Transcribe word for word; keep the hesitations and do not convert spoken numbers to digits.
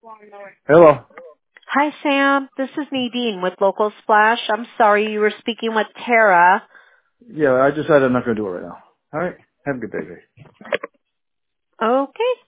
Hello. Hi, Sam. This is Nadine with Local Splash. I'm sorry you were speaking with Tara. Yeah, I decided I'm not going to do it right now. All right. Have a good day, guys. Okay.